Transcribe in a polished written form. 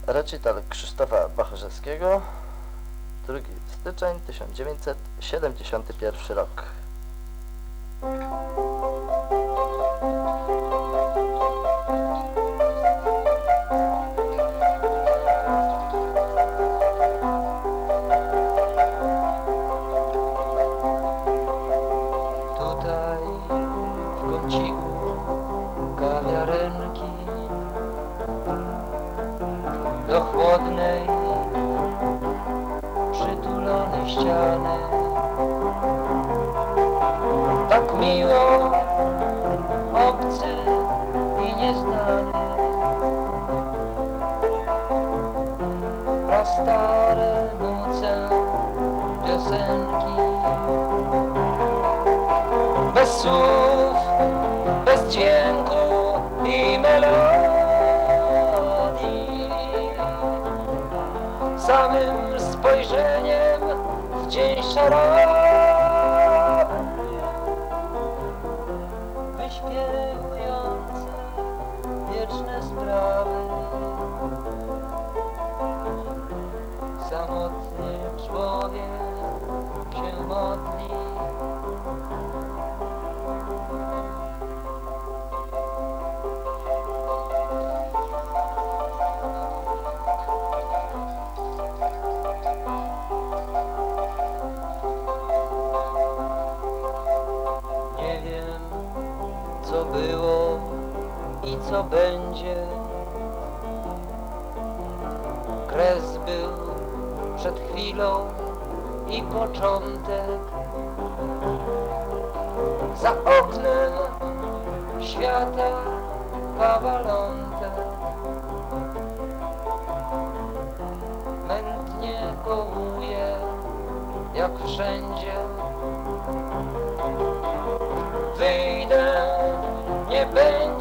Recital Krzysztofa Bacharzewskiego, 2 styczeń 1971 rok. Tutaj w kąciku kawiarenki do chłodnej przytulone ściany, tak miło obcy i nieznany, prastare nucę piosenki, bez słów, bez dźwięku i melodii, samym spojrzeniem w dzień szarawy, wyśpiewujące wieczne sprawy. Samotny człowiek się modli, nie wiem, co było i co będzie. Kres był przed chwilą i początek. Za oknem świata kawalątek mętnie kołuje jak wszędzie. Wyjdę, nie będzie